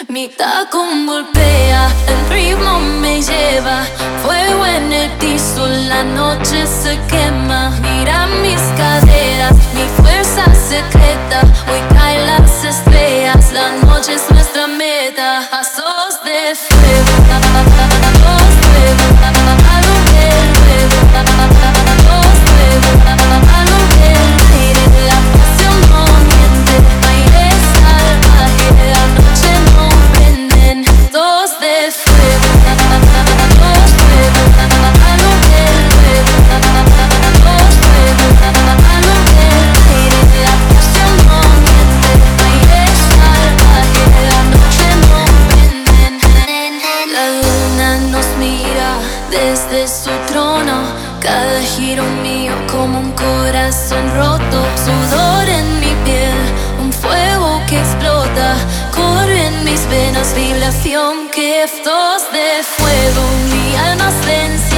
Mi tacón golpea, el ritmo me lleva. Fuego en el piso, la noche se quema. Mira mis caderas, mi fuerza secreta. Hoy caen las estrellas, la noche es nuestra meta. Pasos de fuego, pasos de fuego, a lo del fuego, pasos de fuego, a lo del aire. La pasión no miente, aire salvaje. La noche no prenden, dos de fuego, dos fuego, a lo del fuego, dos fuego, a lo del aire. La pasión no miente, aire salvaje. La noche no prenden. La luna nos mira desde su trono. Cada giro mío como un corazón roto. Sudor en mi piel, un fuego que explota. Corre en mis venas, vibración que es dos de fuego. Mi alma se enciende.